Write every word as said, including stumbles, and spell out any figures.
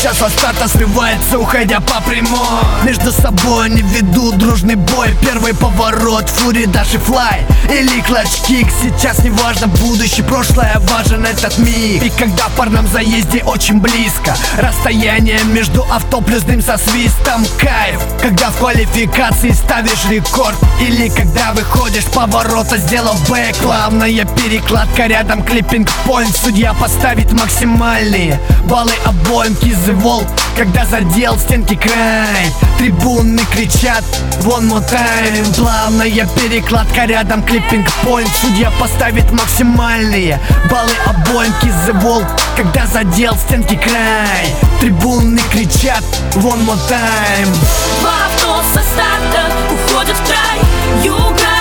Сейчас во старта срывается, уходя по прямой. Между собой они ведут дружный бой. Первый поворот, фури, даже флай или клатч-кик. Сейчас не важно будущее, прошлое, важен этот миг. И когда в парном заезде очень близко, расстояние между авто плюс дым со свистом. Кайф, когда в квалификации ставишь рекорд, или когда выходишь с поворота, сделав бэк. Плавная перекладка, рядом клиппинг-поинт. Судья поставит максимальные баллы обоим. Кизы волк, когда задел стенки край. Трибуны кричат one more time. Плавная перекладка, рядом клиппинг-поинт. Судья поставит максимальные баллы обоим. Кизы волк, когда задел стенки край. Трибуны кричат one more time. Два авто со старта уходят в край. Юга